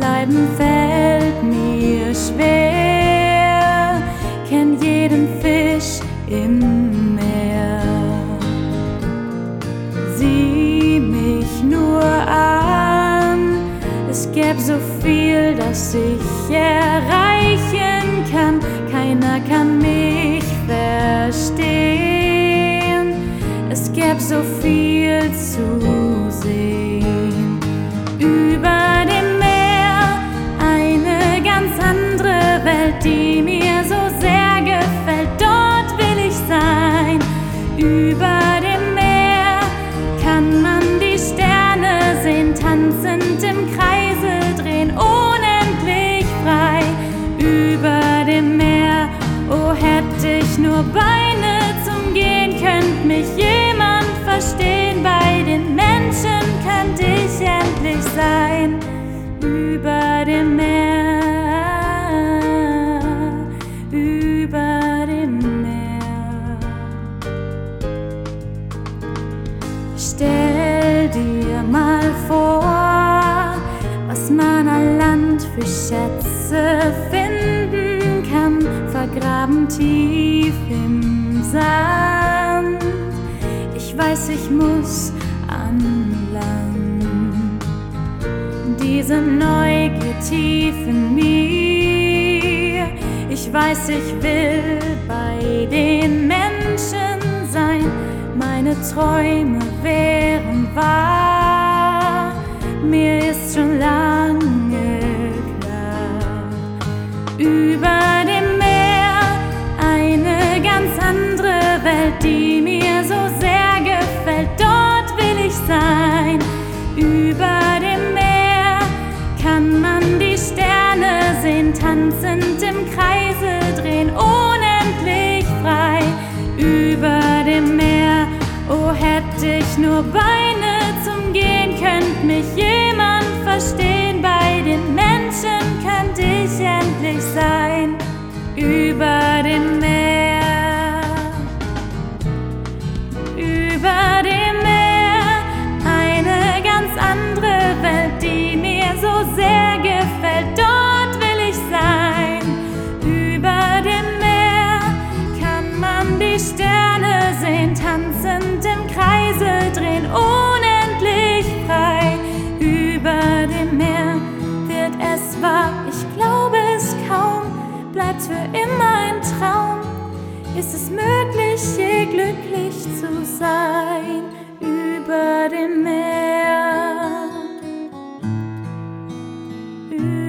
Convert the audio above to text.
bleiben fällt mir schwer, kenn jeden Fisch im Meer. Sieh mich nur an, es gäb so viel, das ich erreichen kann. Keiner kann mich verstehen, es gäb so viel zu sehen. Über dem Meer eine ganz andere Welt, die mir so sehr gefällt. Dort will ich sein. Über dem Meer kann man die Sterne sehen, tanzend im Kreise drehen, unendlich frei. Über dem Meer, oh, hätte ich nur Beine zum Gehen, könnte mich jemand verstehen. Bei den Menschen könnte ich endlich sein. Über dem Meer, über dem Meer. Stell dir mal vor, was man an Land für Schätze finden kann, vergraben tief im Sand. Ich weiß, ich muss an Land. Diese Neugier tief in mir. Ich weiß, ich will bei den Menschen sein. Meine Träume wären wahr. Mir ist schon lange klar. Über dem Meer eine ganz andere Welt, die mir so sehr gefällt. Dort will ich sein. Über dem Meer kann man die Sterne sehen, tanzend im Kreise drehen, unendlich frei. Über dem Meer, oh, hätte ich nur Beine zum Gehen, könnte mich jemand verstehen. Bei den Menschen könnte ich endlich sein. Über dem Meer, über dem Meer eine ganz andere Welt, die mir so sehr gefällt. Dort will ich sein. Über dem Meer kann man die Sterne sehen, tanzend im Kreise drehen, unendlich frei. Über dem Meer wird es wahr, ich glaube es kaum, bleibt für immer ein Traum. Ist es möglich, je glücklich zu sein? Über dem Meer.